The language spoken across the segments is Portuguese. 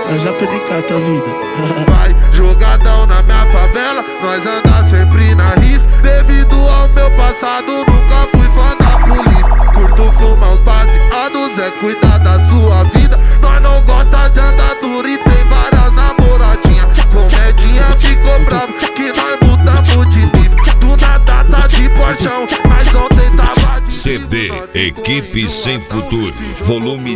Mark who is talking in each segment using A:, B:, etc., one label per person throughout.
A: Eu já penicata a vida.
B: Vai jogadão na minha favela, nós anda sempre na risca. Devido ao meu passado, nunca fui fã da polícia. Curto fumar os baseados, é cuidar da sua vida. Nós não gosta de andadura e tem várias namoradinhas. Comedinha ficou bravo que nós mudamos de nível. Do nada tá de porchão, mas ontem tava de
C: CD Equipe Sem Futuro, volume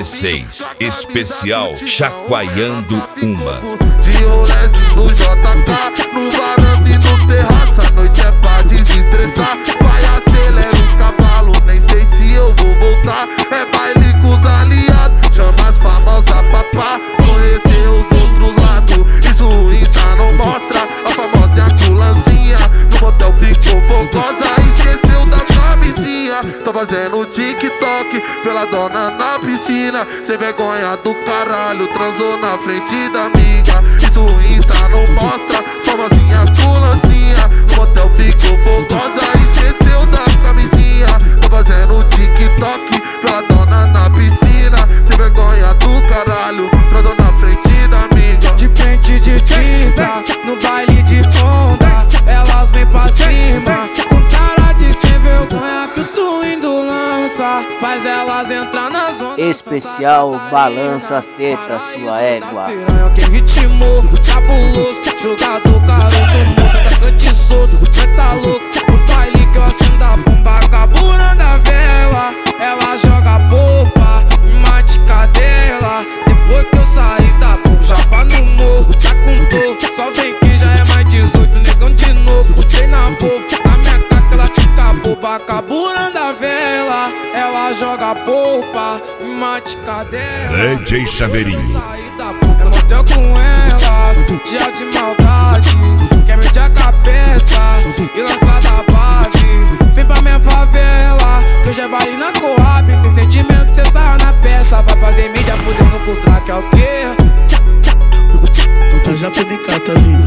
C: 16, especial Chacoalhando Uma.
B: De Rolese no JK, no varanda e no terraço. A noite é pra desestressar. Vai acelera os cavalos, nem sei se eu vou voltar. É baile com os aliados, chama as famosas papá. Conhecer os outros lados, isso o Insta não mostra. A famosa culancinha, no motel ficou fogosa. Esqueceu da camisinha, tô fazendo TikTok pela dona na piscina. Sem vergonha do caralho, transou na frente da amiga. Isso o Insta não mostra, famosinha culancinha. No motel ficou fogosa, esqueceu da camisinha. Tô fazendo TikTok pela dona na piscina. Sem vergonha do caralho, transou na frente da amiga.
D: De pente de 30, no baile de onda, elas vêm pra cima, com cara de sem vergonha que o Twindo lança, faz elas entrar na zona.
E: Especial Balança as Tetas, sua égua.
D: Piranha que ritmou, cabuloso, jogador garoto, moça, atacante solto, cê tá louco. No baile que eu acendo a bomba, carburando a vela, ela joga polpa, mate cadela. Depois que eu saí da bomba, japa no morro, tá com dor. Só vem que já é mais 18, negão de novo. Treina povo, na minha caca ela fica boba, carburando a vela, ela joga polpa, mate cadela.
C: DJ Chaveirinho.
D: Eu motel com elas, dia de maldade, quer medir a cabeça e lançar da base. Vem pra minha favela, que hoje é baile na Coab. Sem sentimento cê sai na peça, vai fazer mídia fudendo com os track, é o quê?
A: Eu já penicata a vida.